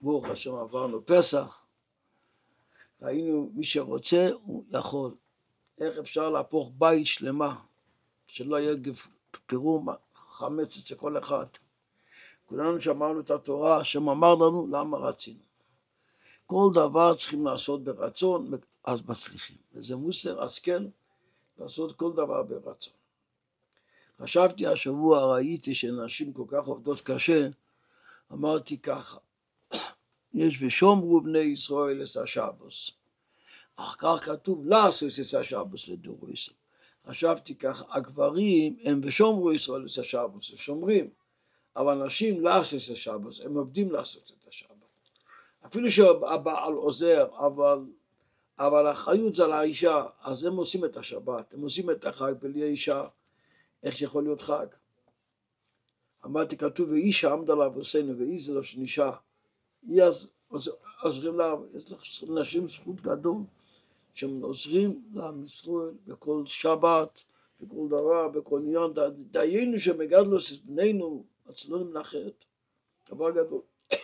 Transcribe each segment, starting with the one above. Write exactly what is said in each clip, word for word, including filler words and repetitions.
ברוך השם עברנו פסח, ראינו מי שרוצה הוא יכול. איך אפשר להפוך בית שלמה, שלא יהיה פירום חמץ אצל כל אחד. כולנו שמענו את התורה, השם אמר לנו למה רצינו. כל דבר צריכים לעשות ברצון, אז מצליחים. וזה מוסר השכל, לעשות כל דבר ברצון. חשבתי השבוע, ראיתי שנשים כל כך עובדות קשה, אמרתי ככה, יש ושומרו בני ישראל את השבוס. אחר כך כתוב, לעשות את השבוס לדורו ישראל. חשבתי ככה, הגברים הם ושומרו ישראל את השבוס, הם שומרים. אבל נשים לעשות את השבוס, הם עובדים לעשות את השבוס. אפילו שהבעל עוזר, אבל, אבל האחריות זה על האישה, אז הם עושים את השבת, הם עושים את החג, בלי האישה, איך יכול להיות חג? אמרתי, כתוב, ואישה עמדה לה ועושינו, ואיש זה לא שנישה. היא אז עוזרים לה, יש לנשים זכות גדול, שהם עוזרים לעם ישראל בכל שבת, בכל דבר, בכל עניין, דיינו שמגדלו את בנינו, אצלנו מנחת, דבר גדול.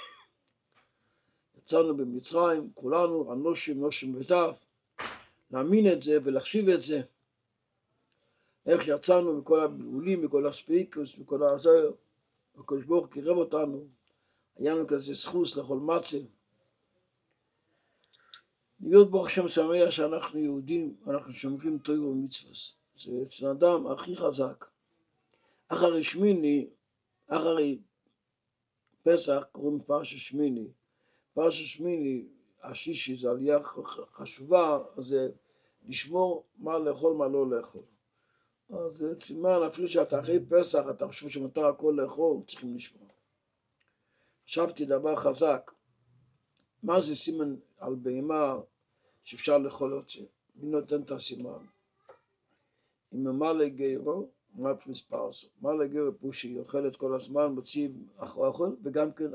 יצאנו במצרים, כולנו, אנושים, נושים וטף, להאמין את זה ולחשיב את זה. איך יצאנו מכל הבלעולים, מכל הספיקוס, מכל העזר, הקדוש ברוך הוא קירב אותנו, היה לנו כזה זכות לכל מצה. להיות ברוך השם שמח שאנחנו יהודים, אנחנו שומרים תורה ומצוות. זה אצל האדם הכי חזק. אחרי שמיני, אחרי פסח קוראים פרשת שמיני. פרשת שמיני, השישי, זה עלייה חשובה, זה לשמור מה לאכול, מה לא לאכול. אז זה סימן, אפילו שאתה אחרי פסח, אתה חושב שמותר הכל לאכול, צריכים לשמור. חשבתי דבר חזק, מה זה סימן על בהמה שאפשר לאכול את זה? מי נותן את הסימן? אם מה לגרו, מה מספר עשר? מה לגרו פה שהיא אוכלת כל הזמן, מוציא אוכל, וגם כן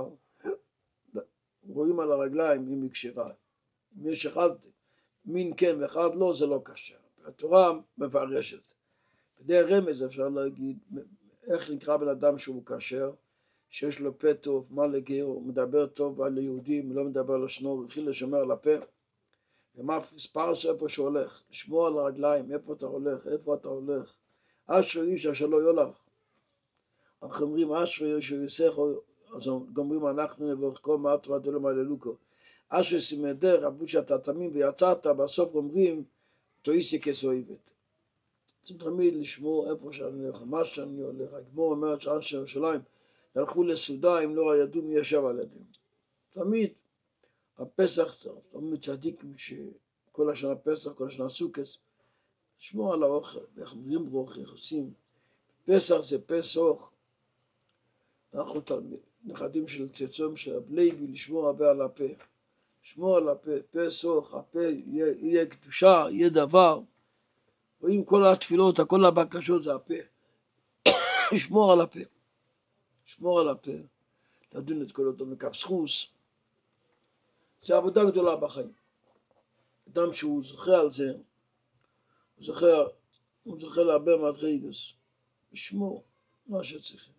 רואים על הרגליים אם היא כשרה. אם יש אחד מין כן ואחד לא, זה לא כשר. התורה מפרשת. בדרך רמז אפשר להגיד, איך נקרא בן אדם שהוא כשר, שיש לו פה טוב, מה לגר, הוא מדבר טוב על יהודים, לא מדבר לשנו, הוא התחיל לשמר על הפה. ומה מספר איפה שהולך, לשמור על הרגליים, איפה אתה הולך, איפה אתה הולך. אשר איש אשר לא יולך. אנחנו אומרים, אשר איש יוסך, אז אומרים, אנחנו נברך כל מעט ועדו למה ללוקו. אשר סימדר, רבו שאתה תמים ויצאת, בסוף אומרים, תויסי כסואבת. צריכים תמיד לשמור איפה שאני הולך, מה שאני הולך. הגמור אומרת שאנשי ירושלים, הלכו לסעודה, אם לא ידעו מי ישב על ידם. תמיד, הפסח צריך, תמיד צדיקים שכל השנה פסח, כל השנה סוכס, לשמור על האוכל, איך אומרים ברוך, איך עושים. פסח זה פסח, אנחנו תלמיד, נכדים של צאצאים של הבלייבי, לשמור הרבה על הפה. לשמור על הפה, פסח, הפה יהיה, יהיה קדושה, יהיה דבר. רואים כל התפילות, כל הבקשות זה הפה. לשמור על הפה. לשמור על הפה. לדון את כל אותו מכף סחוס. זה עבודה גדולה בחיים. אדם שהוא זוכר על זה, הוא זוכר, הוא זוכר להרבה מדרגות. לשמור מה שצריכים.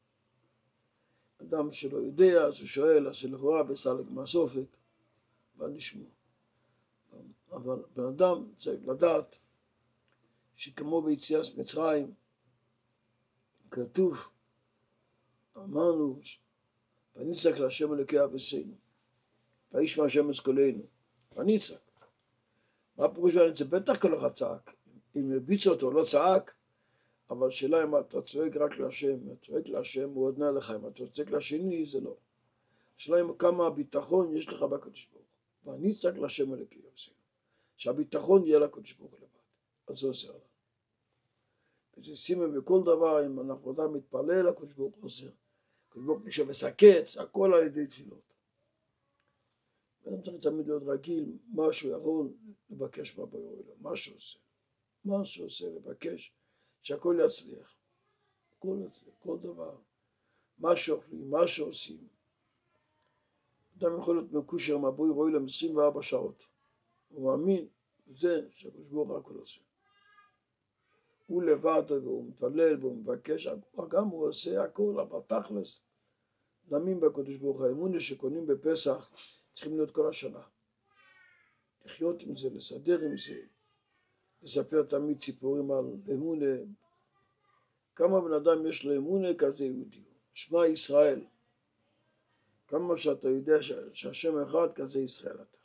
אדם שלא יודע, אז הוא שואל, אז לכאורה בסלק מהסופק, אבל לשמור. אבל בן אדם צריך לדעת שכמו ביציאת מצרים, כתוב, אמרנו, ונצעק להשם אלוקי אבותינו, וישמע השם את קולנו, ונצעק. מה פירוש ונצעק? בטח כל אחד צעק. אם הרביץ אותו לא צעק, אבל שאלה אם אתה צועק רק להשם, אתה צועק להשם הוא עונה לך, אם אתה צועק לשני זה לא. שאלה אם כמה הביטחון יש לך בקדוש ברוך הוא. ונצעק להשם אלוקי אבותינו. שהביטחון יהיה לקדוש ברוך הוא לבד. אז זה עוזר לנו. וזה סימן בכל דבר, אם אנחנו אדם מתפלל, הקדוש ברוך הוא עוזר. הקדוש ברוך הוא שמסקץ, הכל על ידי תפילות. ואדם צריך תמיד להיות רגיל, מה שהוא יכול לבקש מהבורא עולם, מה שהוא עושה. מה שהוא עושה, לבקש, שהכל יצליח. הכל יצליח, כל דבר. מה שאוכלים, מה שעושים. אדם יכול להיות מקושר עם הבורא עולם עשרים וארבע שעות. הוא מאמין בזה שהקדוש ברוך הוא הכל עושה. הוא לבד והוא מתפלל והוא מבקש, גם הוא עושה הכל, אבל תכלס, להאמין בקדוש ברוך הוא. האמונה שקונים בפסח צריכים להיות כל השנה. לחיות עם זה, לסדר עם זה, לספר תמיד סיפורים על אמונה. כמה בן אדם יש לו אמונה כזה יהודי. שמע ישראל. כמה שאתה יודע שהשם אחד כזה ישראל אתה.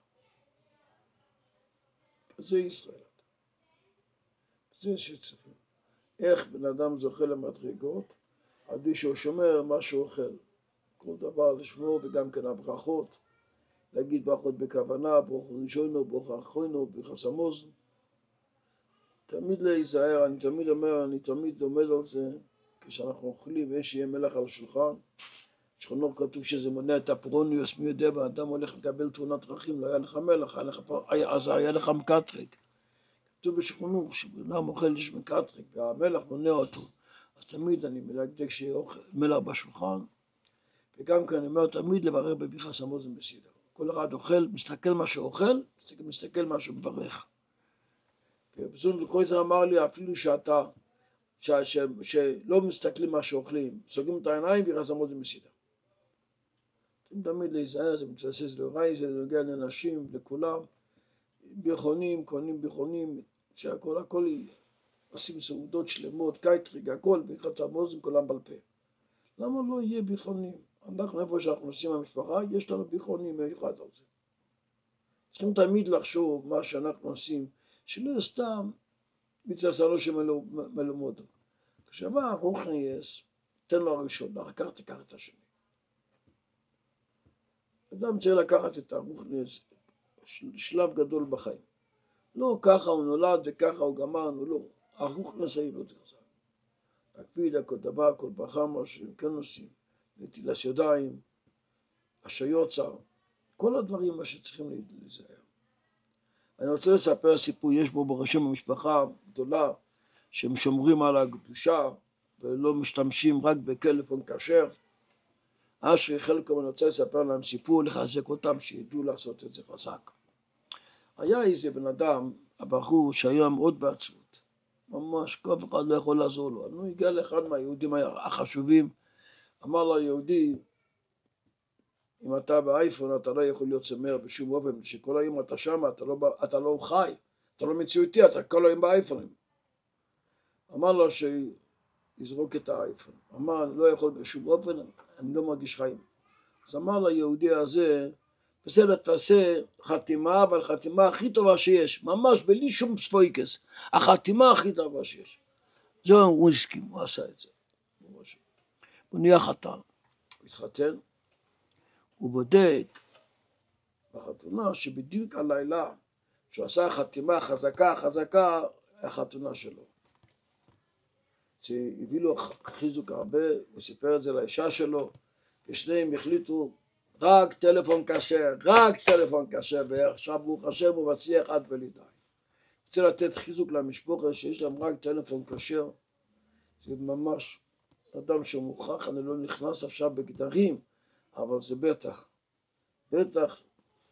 כזה ישראל אתה. זה שצריכים. איך בן אדם זוכה למדרגות? עדי שהוא שומר מה שהוא אוכל. כל דבר לשמור, וגם כן הברכות. להגיד ברכות בכוונה, ברוך ראשונו, ברוך אחרונו, ברוך המוזן. תמיד להיזהר, אני תמיד אומר, אני תמיד עומד על זה, כשאנחנו אוכלים, אין שיהיה מלח על השולחן. שכונו כתוב שזה מונע את הפרוניוס, מי יודע, באדם הולך לקבל תאונת דרכים, לא היה לך מלח, היה לך, אז היה לך מקטרק. כתוב בשכונו, שבנם אוכל יש מקטרק, והמלח מונע אותו. אז תמיד אני מדקדק שיהיה מלח בשולחן, וגם כאן אני אומר תמיד לברר בברכת המוזן בסדר. כל אחד אוכל, מסתכל מה שאוכל, מסתכל מה שמברך. ובזון לקרויזר אמר לי, אפילו שאתה, ש, ש, שלא מסתכלים מה שאוכלים, סוגרים את העיניים ברכת המוזן בסדר. אתם תמיד להיזהר, זה מתבסס להוראי, זה נוגע לאנשים, לכולם, ביכונים, קונים ביכונים, שהכל, הכל עושים סעודות שלמות, קייטריג, הכל, ברכת המוזן, כולם בעל פה. למה לא יהיה ביכונים? אנחנו איפה שאנחנו עושים במשפחה, יש לנו ביכונים מיוחד על זה. צריכים תמיד לחשוב מה שאנחנו עושים, שלא סתם מצד סלו שמלומדו. כשבא רוחניאס, תן לו הראשון, אחר כך תיקח את השני. אדם צריך לקחת את הרוחניאס, שלב גדול בחיים. לא ככה הוא נולד וככה הוא גמרנו, לא. הרוחניאס היה לא תחזק. להקפיד הכל דבר, כל ברכה, מה שהם כן עושים. נטילת ידיים, השעיות צער, כל הדברים מה שצריכים להיזהר. אני רוצה לספר סיפור, יש בו בראשים במשפחה גדולה, שהם שומרים על הקדושה, ולא משתמשים רק בטלפון כשר. אז שחלקם אני רוצה לספר להם סיפור, לחזק אותם, שידעו לעשות את זה חזק. היה איזה בן אדם, הבחור שהיה מאוד בעצבות, ממש כל אחד לא יכול לעזור לו. הוא הגיע לאחד מהיהודים החשובים, אמר לו היהודי, אם אתה באייפון אתה לא יכול להיות צמר בשום אופן, שכל היום אתה שם, אתה לא, אתה לא חי, אתה לא מציאותי, אתה כל היום באייפונים. אמר לו שיזרוק את האייפון. אמר, אני לא יכול בשום אופן, אני לא מרגיש חיים. אז אמר ליהודי הזה, בסדר, תעשה חתימה, אבל חתימה הכי טובה שיש, ממש בלי שום ספויקס, החתימה הכי טובה שיש. זהו, הוא הסכים, הוא עשה את זה. הוא נהיה חתן, הוא התחתן, הוא בודק בחתונה שבדיוק הלילה שהוא עשה חתימה חזקה חזקה החתונה שלו. זה הביא לו חיזוק הרבה, הוא סיפר את זה לאישה שלו, ושניהם החליטו רק טלפון כשר, רק טלפון כשר, ועכשיו ברוך השם הוא מצליח עד בלי די. רוצה לתת חיזוק למשפחה שיש להם רק טלפון כשר, זה ממש אדם שמוכח, אני לא נכנס עכשיו בגדרים, אבל זה בטח, בטח,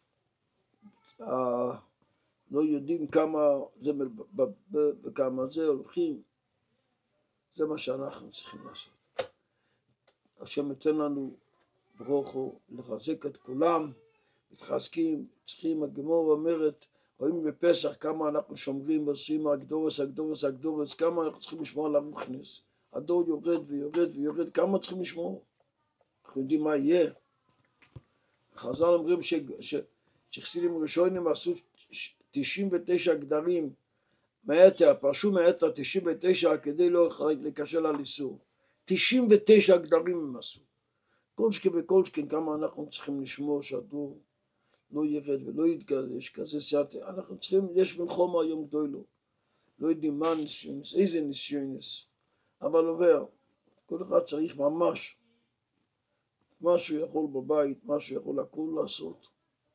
אה, לא יודעים כמה זה, בכמה זה הולכים, זה מה שאנחנו צריכים לעשות. השם ייתן לנו ברוך הוא לחזק את כולם, מתחזקים, צריכים, הגמור אומרת, רואים בפסח כמה אנחנו שומרים ועושים הגדורס, הגדורס, הגדורס, כמה אנחנו צריכים לשמור על הרוחניס. הדור יורד ויורד ויורד, כמה צריכים לשמור? אנחנו יודעים מה יהיה. חז"ל אומרים שחסידים ראשונים עשו תשעים ותשע גדרים מהיתר, פרשו מהיתר תשעים ותשע כדי לא לקשר על איסור. תשעים ותשע גדרים הם עשו. כל שכן וכל שכן כמה אנחנו צריכים לשמור שהדור לא ירד ולא יתגלה, יש כזה סייעת. אנחנו צריכים, יש מלחמה היום גדולו. לא יודעים מה ניסיונס, איזה ניסיונס. אבל עובר, כל אחד צריך ממש מה שהוא יכול בבית, מה שהוא יכול הכל לעשות.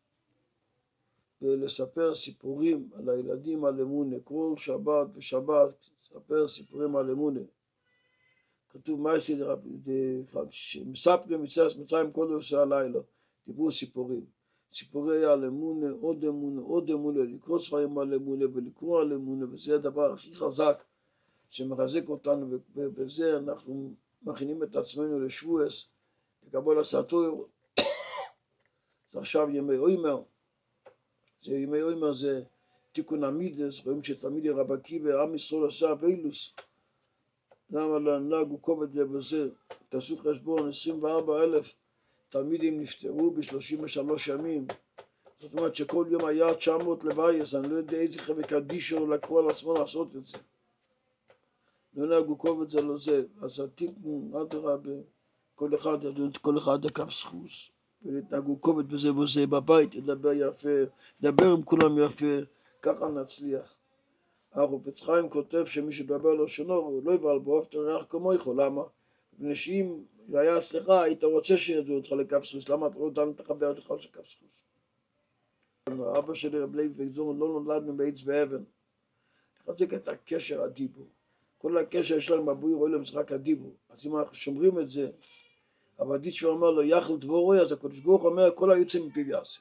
ולספר סיפורים על הילדים על אמונה, כל שבת ושבת, לספר סיפורים על אמונה. כתוב מה יסדר, שמספרים מצייס מצרים כל עושה הלילה, דיברו סיפורים. סיפורי על אמונה, עוד אמונה, עוד אמונה, לקרוא ספרים על אמונה ולקרוא על אמונה, וזה הדבר הכי חזק שמחזק אותנו, ובזה אנחנו מכינים את עצמנו לשבועס, לקבול הסתור, זה עכשיו ימי עומר, זה ימי עומר זה תיקון המידס, רואים שתמיד רבי עקיבא, עם ישראל עשה אבילוס, למה לנהגו כובד זה וזה, תעשו חשבון, עשרים וארבעה אלף תלמידים נפטרו ב-שלושים ושלושה ימים, זאת אומרת שכל יום היה תשע מאות לווייס, אני לא יודע איזה חבר'ה קדישו לקחו על עצמו לעשות את זה. לא נהגו כובד זה לא זה, אז התיקון, אדרבה, כל אחד ידעו את כל אחד הקו סחוס, ולהתנהגו כובד בזה וזה בבית, לדבר יפה, לדבר עם כולם יפה, ככה נצליח. החפץ חיים כותב שמי שדבר לו שונו, הוא לא יבעל באופן תרח כמוך, למה? מפני שאם היה סליחה, היית רוצה שידעו אותך לקו סחוס, למה אתה לא דן את החבר שלך של קו סחוס? אבא שלי רב לוי וגזור לא נולדנו בעץ ואבן, תחזק את הקשר הדיבור. כל הקשר שלנו בבוי רואה להם זה רק הדיבור. אז אם אנחנו שומרים את זה, אבל דיצ'ו אומר לו יחל דבורוי, אז הקדוש ברוך הוא אומר כל היוצא מפיו יעשה.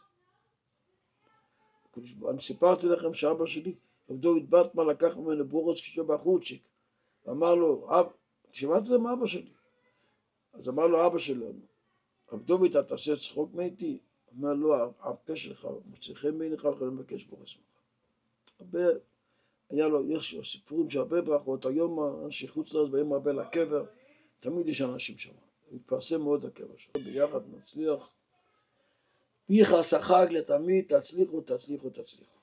אני סיפרתי לכם שאבא שלי, רב דוד בטמן לקח ממנו בורץ כשהוא בחורצ'יק, ואמר לו, שמעת זה מאבא שלי? אז אמר לו אבא שלנו, רב דוד אתה תעשה צחוק מאיתי? אמר לו, הפה שלך מוצא חן בעיניך, יכול לבקש בורץ ממך. הרבה היה לו, יש סיפורים שהרבה ברכות, היום אנשי חוץ לארץ באים הרבה לקבר, תמיד יש אנשים שם, מתפרסם מאוד הקבר שם, ביחד נצליח, ויחס החג לתמיד, תצליחו, תצליחו, תצליחו.